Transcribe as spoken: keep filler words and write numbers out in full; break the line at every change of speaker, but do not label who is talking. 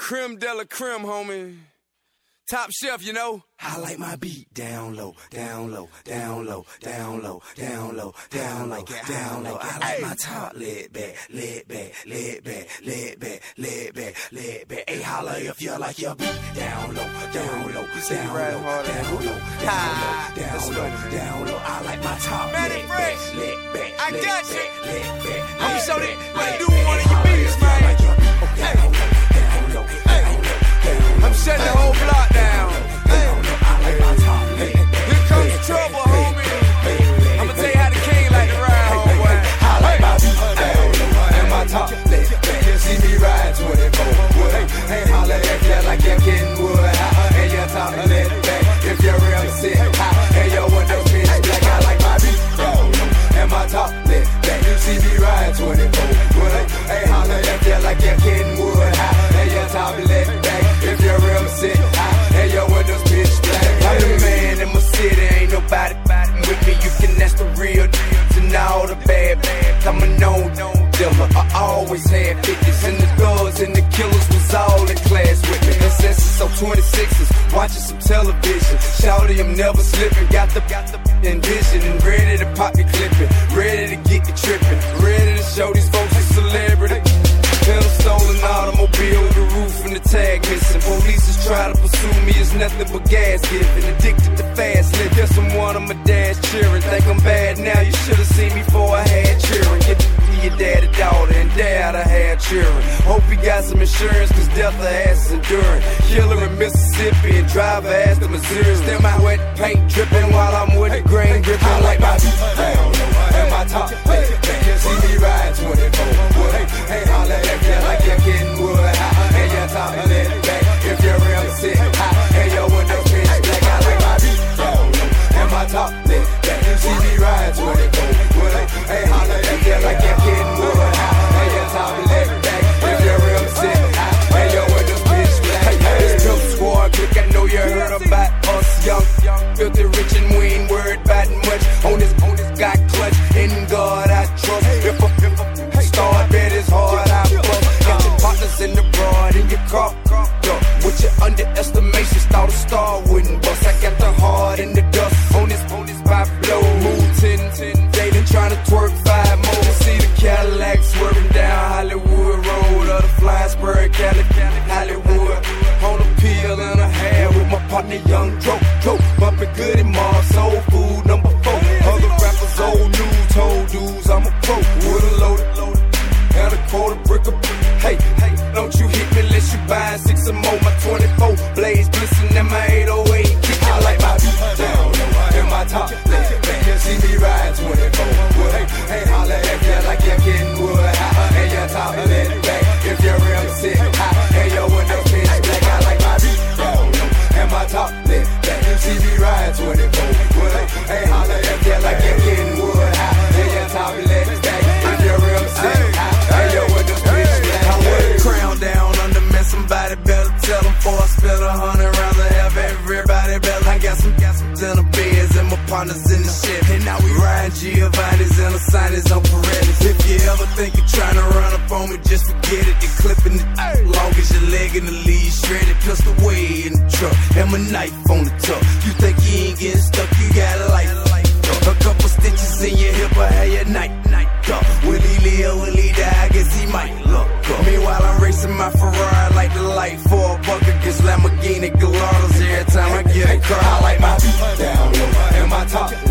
creme de la creme, homie. Top shelf, you know.
I like my beat down low, down low, down low, down low, down low, down low, down low. I like my top laid back, laid back, laid back, laid back, laid back, laid back. Hey, holla if you like your beat down low, down low, down low, down low, down low, down low, down low. I like my top laid back, laid back.
I got you.
Laid back.
I'm gonna show you what to do with one of your beats, man. I'm shutting the whole block down. Here comes the trouble, homie. I'ma tell you how the king like to ride, homeboy.
I like my beat down low and my top lit. You see me ride twenty-four. Hey, holla if you like your Kenwood. And your top lit back. If you're real sick, and your window bitch black. I like my beat down low and my top lit back. You see me ride twenty-four. Hey, holla if you like your Kenwood. And your top lit back. If you're real sick, and your windows pitch black. I'm the man in my city, ain't nobody with me. You can ask the real deals and all the bad bad. I'm a known dealer. I always had fifties, and the thugs and the killers was all in class with me. Ancestors so twenty-sixes, watching some television. Shouty, I'm never slipping. Got the got the envision and ready to pop the clipping, ready to get the tripping, ready to show these folks a celebrity. Pedal stolen automobile with the roof and the tag missing. Police is trying to pursue me, it's nothing but gas giving. Addicted to fast living. Guess I'm one of my dad's cheering. Think I'm bad now, you should've seen me before I had cheering. Get your daddy, daughter, and dad I had cheering. Hope he got some insurance, cause death of ass is enduring. Killer in Mississippi and driver ass to Missouri. Still my wet paint dripping while I'm with the grain gripping. I like my beat down low and my top lit. You see me ride twenty-four. Hey, hey, holla if you like your Kenwood. And your top lit back. If you're real sick, and your windows pitch black. I like my beat down low and my top lit back. You see me ride twenty-four. Hey, holla if you like your Kenwood. And your top lit back. If you're real sick, and your windows pitch black. This Pimp Squad click, I know you heard about us. Young, filthy rich, and we ain't worried about much. On this, on this got clutch. In God I trust. If a, if a start bet is hard, I bust. Got your partners in the broad in your car. With your underestimations, thought a star wouldn't bust. I got the heart in the dust. On this, on this by blow. Move ten, ten. They done trying to twerk five more. See the Cadillac swerving down Hollywood Road. Or the flying spur, Cali, Hollywood. On a pill and a half with my partner Young Dro. Dro, bumping good in Mars, soul food number four. Other rappers, old news, told dudes I'm a pro. With a loaded, loaded, and a quarter brick of. Hey, hey, don't you hit me unless you buy six or more. My twenty-four blades glisten and my eight oh eight. I like my beat down low and my top lit. You see me ride twenty-four. Hey, hey, holla if you like your Kenwood. And your top lit back. If you're real sick, and your windows pitch black. I like my beat down low and my top lit back. You see me ride twenty-four. Hey, holla if you like your Kenwood. And your top lit back. If you're real sick, and your windows pitch black. I wear the crown down under me. Somebody better tell them before I spend a hundred rounds. I have everybody better. I got some, got some dinner beds and my partners in the shit. And now we riding Giovanni's and the sign is on Pirellis. If you ever think you're trying to run up on me, just forget it. You're clipping it. Long as your leg in the lead, shredded. Pistol way in the truck and my knife on the tuck. You think you ain't getting stuck, you got a life. A couple stitches in your hip, I had your night, night up. Will he live, will he die? I guess he might look up. Meanwhile, I'm racing my Ferrari like the light for a buck against Lamborghini Gallardos every time I get a car. I like my beat down low and my top